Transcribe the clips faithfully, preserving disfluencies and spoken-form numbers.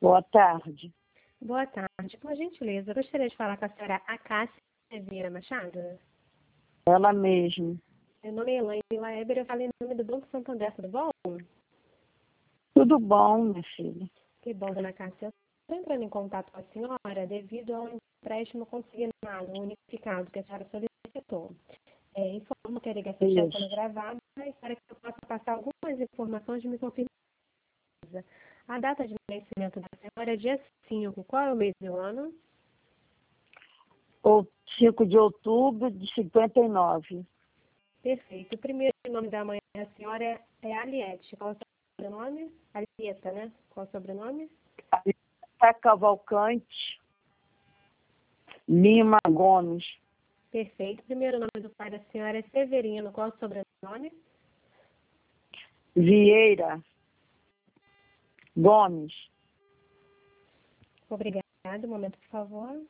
Boa tarde. Boa tarde. Por gentileza, eu gostaria de falar com a senhora Acácia Vieira Machado. Ela mesmo. Meu nome é Elaine Laeber, eu falei em nome do Banco Santander, tudo bom? Tudo bom, minha filha? Que bom, dona Cássia. Eu estou entrando em contato com a senhora devido ao empréstimo consignado, unificado, que a senhora solicitou. É, informo que a ligação está sendo gravada para que eu possa passar algumas informações de me confirmar. A data de vencimento da senhora é dia cinco. Qual é o mês do ano? O cinco de outubro de cinquenta e nove. Perfeito. O primeiro nome da mãe da senhora é, é Aliette. Qual é o sobrenome? Alieta, né? Qual é o sobrenome? Alieta Cavalcante Lima Gomes. Perfeito. O primeiro nome do pai da senhora é Severino. Qual é o sobrenome? Vieira Gomes. Obrigada. Um momento, por favor.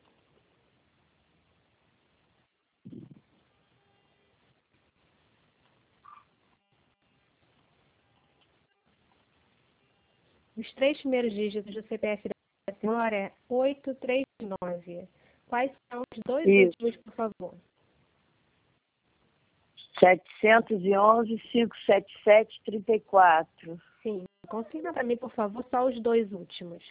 Os três primeiros dígitos do C P F da senhora é oito três nove. Quais são os dois Isso. últimos, por favor? setecentos e onze, quinhentos e setenta e sete, trinta e quatro. Sim. Confirma para mim, por favor, só os dois últimos.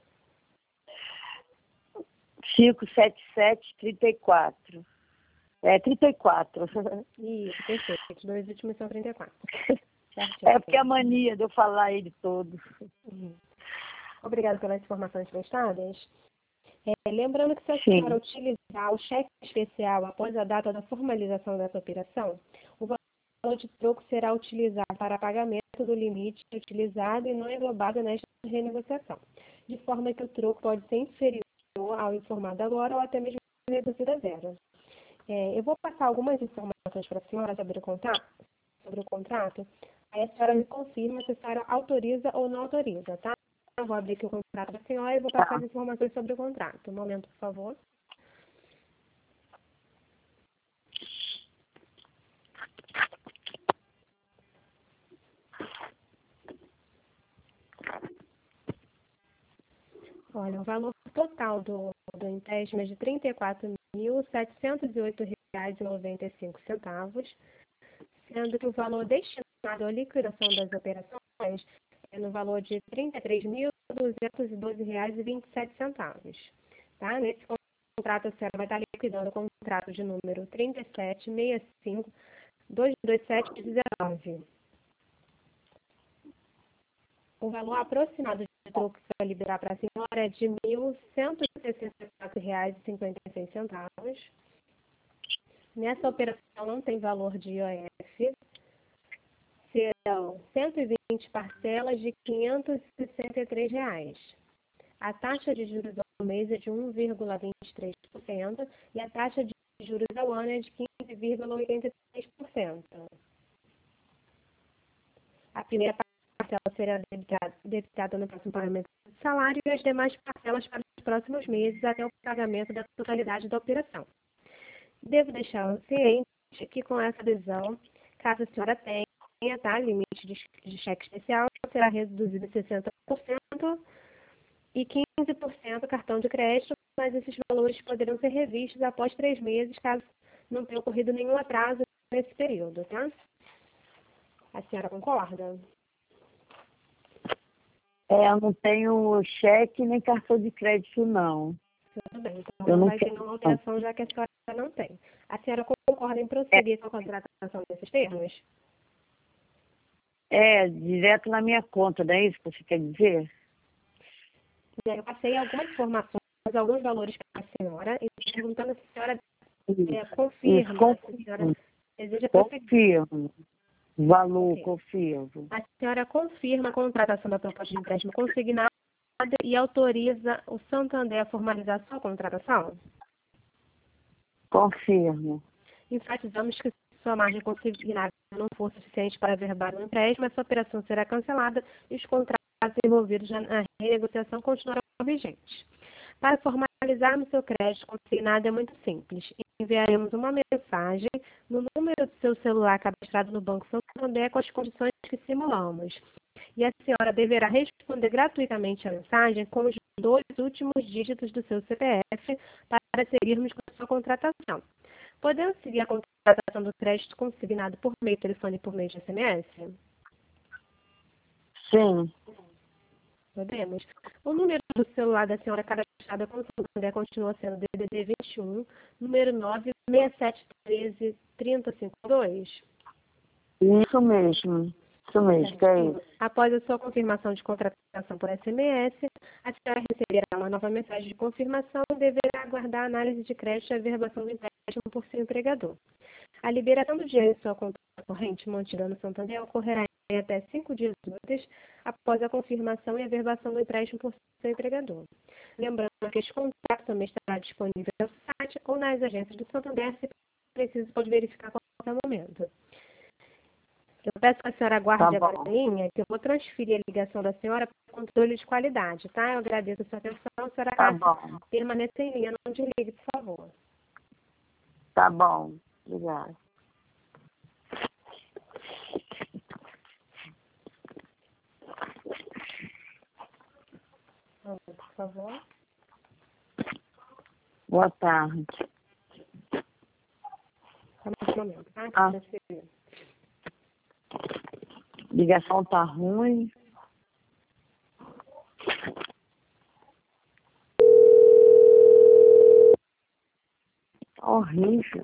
quinhentos e setenta e sete, trinta e quatro. É, trinta e quatro. Isso, perfeito. Os dois últimos são trinta e quatro. É porque a mania de eu falar ele todo. Uhum. Obrigada pelas informações prestadas. É, lembrando que se a senhora utilizar o cheque especial após a data da formalização dessa operação, o valor de troco será utilizado para pagamento do limite utilizado e não englobado nesta renegociação, de forma que o troco pode ser inferior ao informado agora ou até mesmo reduzido a zero. É, eu vou passar algumas informações para a senhora sobre o contrato, sobre o contrato, aí a senhora me confirma se a senhora autoriza ou não autoriza, tá? Eu vou abrir aqui o contrato da senhora e vou passar as informações sobre o contrato. Um momento, por favor. Olha, o valor total do, do empréstimo é de trinta e quatro mil, setecentos e oito reais e noventa e cinco centavos, sendo que o valor destinado à liquidação das operações é no valor de trinta e três mil, duzentos e doze reais e vinte e sete centavos. Tá? Nesse contrato, a senhora vai estar liquidando o contrato de número trinta e sete, sessenta e cinco, duzentos e vinte e sete, dezenove. O valor aproximado de troco que vai liberar para a senhora é de mil cento e sessenta e quatro reais e cinquenta e seis centavos. Nessa operação não tem valor de I O F. Serão cento e vinte parcelas de quinhentos e sessenta e três reais. A taxa de juros ao mês é de um vírgula vinte e três por cento e a taxa de juros ao ano é de quinze vírgula oitenta e três por cento. A primeira parcela será debitada, debitada no próximo pagamento do salário e as demais parcelas para os próximos meses até o pagamento da totalidade da operação. Devo deixar ciente que com essa adesão, caso a senhora tenha, tá, limite de, de cheque especial, será reduzido em sessenta por cento e quinze por cento cartão de crédito, mas esses valores poderão ser revistos após três meses, caso não tenha ocorrido nenhum atraso nesse período, tá? A senhora concorda? É, eu não tenho cheque nem cartão de crédito, não. Tudo bem, então Eu não não vai ter quero. nenhuma alteração, já que a senhora não tem. A senhora concorda em prosseguir com a contratação desses termos? É, direto na minha conta, não é isso que você quer dizer? Eu passei algumas informações, alguns valores para a senhora, e perguntando se a senhora é, confirma, Isso, se a senhora deseja prosseguir. confirmo. Valor, Okay. confirmo. A senhora confirma a contratação da proposta de empréstimo consignada e autoriza o Santander a formalizar sua contratação? Confirmo. Enfatizamos que se sua margem consignada não for suficiente para averbar o empréstimo, essa operação será cancelada e os contratos envolvidos na renegociação continuarão vigentes. Para formalizarmos seu crédito consignado é muito simples. enviaremos uma mensagem no número do seu celular cadastrado no Banco Santander com as condições que simulamos. E a senhora deverá responder gratuitamente a mensagem com os dois últimos dígitos do seu C P F para seguirmos com a sua contratação. Podemos seguir a contratação do crédito consignado por meio de telefone e por meio de S M S? Sim. Podemos. O número do celular da senhora cadastrada com o Santander continua sendo D D D vinte e um, número nove seis sete um três, três zero cinco dois. Isso mesmo. Isso mesmo, que é isso. Após a sua confirmação de contratação por S M S, a senhora receberá uma nova mensagem de confirmação e deverá aguardar a análise de crédito e averbação do empréstimo por seu empregador. A liberação do dinheiro em sua conta corrente mantida no Santander ocorrerá em até cinco dias úteis após a confirmação e averbação do empréstimo por seu empregador. Lembrando que este contrato também estará disponível no site ou nas agências do Santander, se preciso, pode verificar a qualquer momento. Eu peço que a senhora aguarde Tá agora a linha, que eu vou transferir a ligação da senhora para o controle de qualidade, tá? Eu agradeço a sua atenção. A senhora Tá bom. permaneça em linha, não desligue, por favor. Tá bom. Obrigada. Por favor. Boa tarde. Só mais um momento, tá? Ah. Transferir. Ligação tá ruim. Horrível.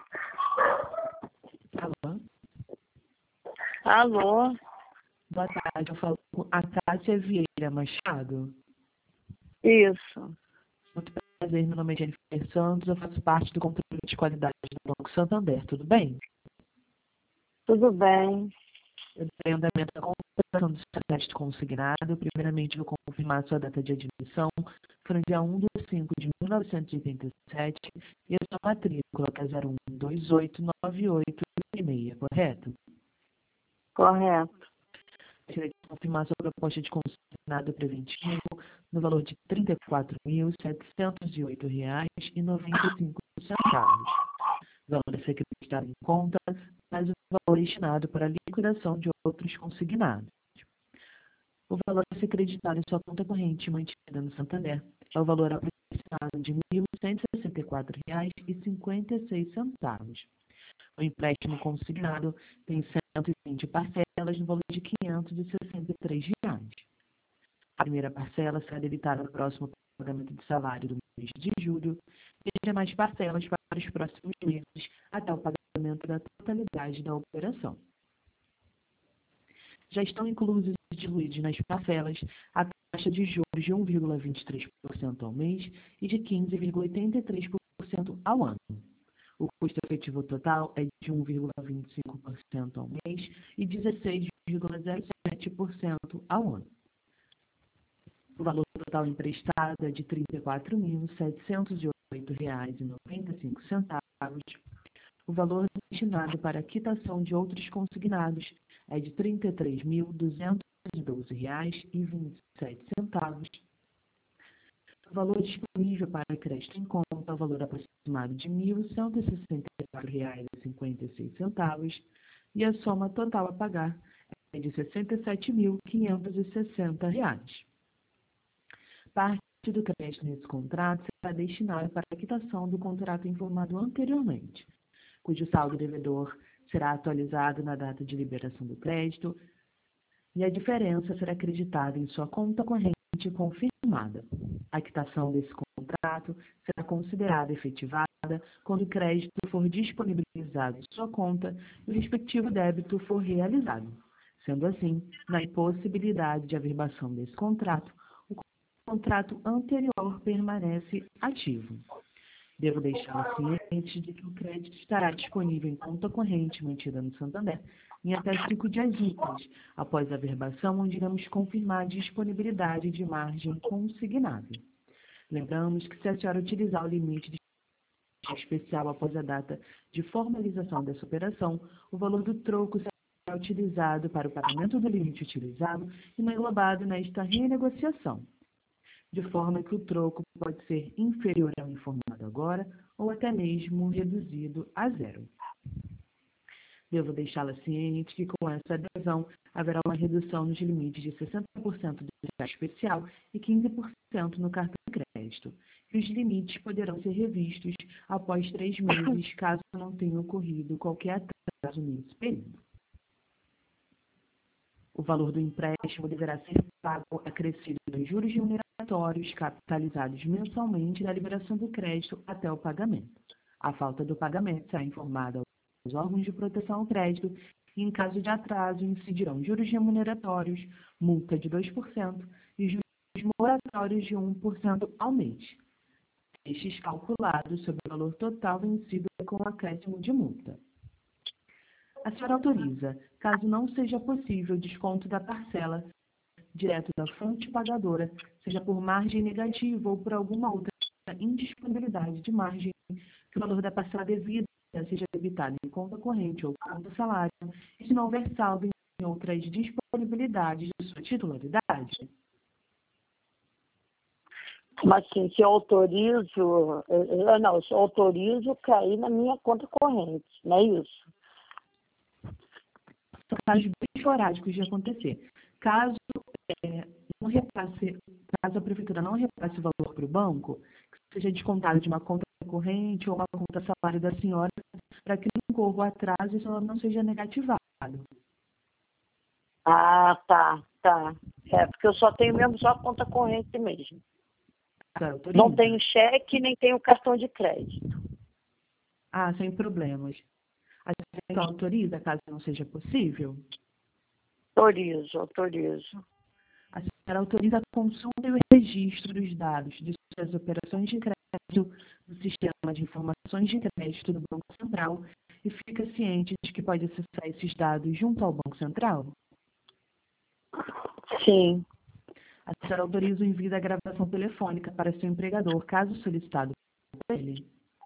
Alô? Alô? Boa tarde, eu falo com a Tássia Vieira Machado. Isso. Muito prazer, meu nome é Jennifer Santos, eu faço parte do controle de qualidade do Banco Santander, tudo bem? Tudo bem. Eu dei andamento da contratação do seu crédito consignado. Primeiramente, vou confirmar a sua data de admissão. Foi no dia um de cinco de mil novecentos e oitenta e sete e a sua matrícula, que é zero um dois oito nove oito seis, correto? Correto. Gostaria de confirmar sua proposta de consignado preventivo no valor de trinta e quatro mil setecentos e oito reais e noventa e cinco centavos. O valor a ser acreditado em conta, mais o valor destinado para a liquidação de outros consignados. O valor a ser acreditado em sua conta corrente mantida no Santander é o valor aproximado de mil cento e sessenta e quatro reais e cinquenta e seis centavos. O empréstimo consignado tem cento e vinte parcelas no valor de quinhentos e sessenta e três reais. A primeira parcela será debitada no próximo pagamento de salário do mês de julho e as demais parcelas para os próximos meses até o pagamento da totalidade da operação. Já estão inclusos e diluídos nas parcelas a taxa de juros de um vírgula vinte e três por cento ao mês e de quinze vírgula oitenta e três por cento ao ano. O custo efetivo total é de um vírgula vinte e cinco por cento ao mês e dezesseis vírgula zero sete por cento ao ano. O valor total emprestado é de trinta e quatro mil setecentos e oito reais e noventa e cinco centavos. O valor destinado para a quitação de outros consignados é de trinta e três mil duzentos e doze reais e vinte e sete centavos. O valor disponível para crédito em conta é o valor aproximado de mil cento e sessenta e quatro reais e cinquenta e seis centavos e a soma total a pagar é de sessenta e sete mil quinhentos e sessenta reais. Parte do crédito nesse contrato será destinada para a quitação do contrato informado anteriormente, cujo saldo devedor será atualizado na data de liberação do crédito e a diferença será acreditada em sua conta corrente confirmada. A quitação desse contrato será considerada efetivada quando o crédito for disponibilizado em sua conta e o respectivo débito for realizado. Sendo assim, na impossibilidade de averbação desse contrato, o contrato anterior permanece ativo. Devo deixá-lo ciente de que o crédito estará disponível em conta corrente mantida no Santander em até cinco dias úteis, após a averbação, onde iremos confirmar a disponibilidade de margem consignada. Lembramos que se a senhora utilizar o limite de especial após a data de formalização dessa operação, o valor do troco será utilizado para o pagamento do limite utilizado e não englobado nesta renegociação. de forma que o troco pode ser inferior ao informado agora ou até mesmo reduzido a zero. Devo deixá-la ciente que com essa adesão haverá uma redução nos limites de sessenta por cento do cheque especial e quinze por cento no cartão de crédito. E os limites poderão ser revistos após três meses, caso não tenha ocorrido qualquer atraso nesse período. O valor do empréstimo deverá ser pago acrescido nos juros remuneratórios capitalizados mensalmente da liberação do crédito até o pagamento. A falta do pagamento será informada aos órgãos de proteção ao crédito e, em caso de atraso, incidirão juros remuneratórios, multa de dois por cento e juros moratórios de um por cento ao mês. Estes calculados sobre o valor total vencido com o acréscimo de multa. A senhora autoriza, caso não seja possível o desconto da parcela direto da fonte pagadora, seja por margem negativa ou por alguma outra indisponibilidade de margem, que o valor da parcela devida seja debitado em conta corrente ou conta salário, e se não houver saldo em outras disponibilidades de sua titularidade. Mas assim, se eu autorizo, eu, não, se eu autorizo cair na minha conta corrente, não é isso? São casos bem esporádicos de acontecer. Caso, é, não repasse, caso a prefeitura não repasse o valor para o banco, que seja descontado de uma conta corrente ou uma conta salário da senhora, para que não ocorra o atraso e o salário não seja negativado. Ah, tá, tá. É, porque eu só tenho mesmo só a conta corrente mesmo. Não tenho cheque, nem tenho cartão de crédito. Ah, sem problemas. A senhora autoriza, caso não seja possível? Autorizo, autorizo. A senhora autoriza a consulta e o registro dos dados de suas operações de crédito no Sistema de Informações de Crédito do Banco Central e fica ciente de que pode acessar esses dados junto ao Banco Central? Sim. A senhora autoriza o envio da gravação telefônica para seu empregador, caso solicitado por ele?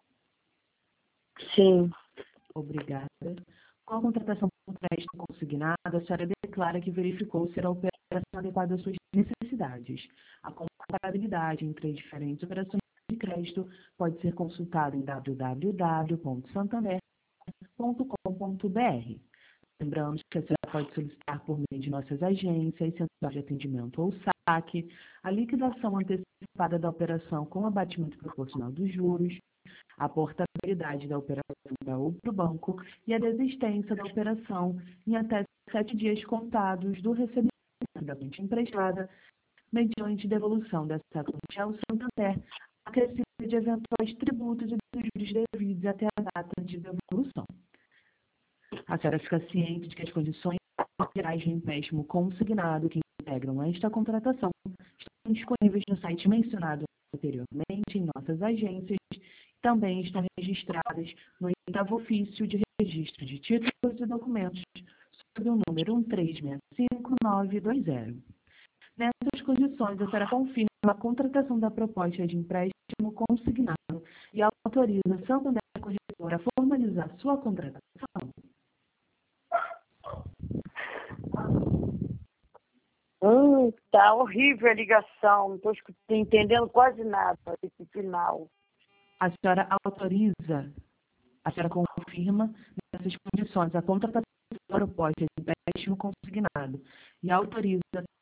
Sim. Obrigada. Com a contratação por crédito consignado, a senhora declara que verificou ser a operação adequada às suas necessidades. A comparabilidade entre as diferentes operações de crédito pode ser consultada em w w w ponto santander ponto com ponto b r. Lembramos que a senhora pode solicitar por meio de nossas agências, central de atendimento ou saque, a liquidação antecipada da operação com abatimento proporcional dos juros, a portabilidade da operação para outro banco e a desistência da operação em até sete dias contados do recebimento da quantia emprestada, mediante devolução dessa quantia ao Santander, acrescida de eventuais tributos e dos juros devidos até a data de devolução. A senhora fica ciente de que as condições gerais de empréstimo consignado que integram esta contratação estão disponíveis no site mencionado anteriormente em nossas agências e também estão registradas no oitavo ofício de registro de títulos e documentos sob o número um três seis cinco nove dois zero. Nessas condições, a senhora confirma a contratação da proposta de empréstimo consignado e autoriza a Santander Corretora a formalizar sua contratação? Hum, tá horrível a ligação, não estou entendendo quase nada esse final. A senhora autoriza, a senhora confirma nessas condições a contratação da proposta de empréstimo consignado e autoriza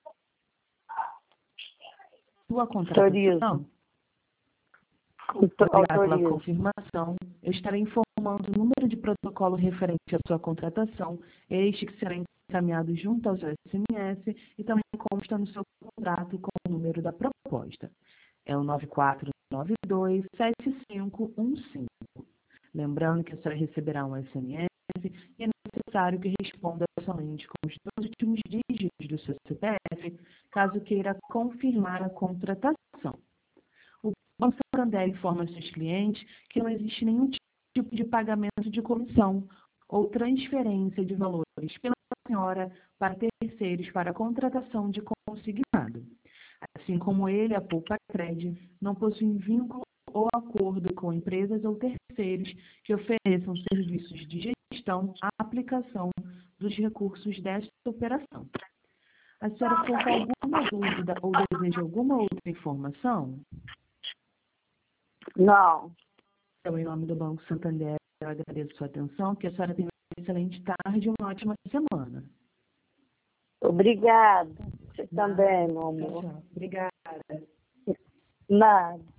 sua contratação? Obrigada pela confirmação. Eu estarei informando o número de protocolo referente à sua contratação, este que será encaminhado junto ao seu S M S e também consta no seu contrato com o número da proposta. É o nove quatro nove dois sete cinco um cinco. Lembrando que a senhora receberá um S M S e é necessário que responda somente com os dois últimos dígitos do seu C P F, caso queira confirmar a contratação. O Banco Santander informa seus clientes que não existe nenhum tipo de pagamento de comissão ou transferência de valores pela senhora para terceiros para a contratação de consignado. Assim como ele, a Poupa Cred não possui vínculo ou acordo com empresas ou terceiros que ofereçam serviços de gestão à aplicação dos recursos desta operação. A senhora ficou com alguma dúvida ou deseja alguma outra informação? Não. Então, em nome do Banco Santander, eu agradeço a sua atenção, que a senhora tenha uma excelente tarde e uma ótima semana. Obrigada. Você também, meu amor. Tchau, tchau. Obrigada. Nada.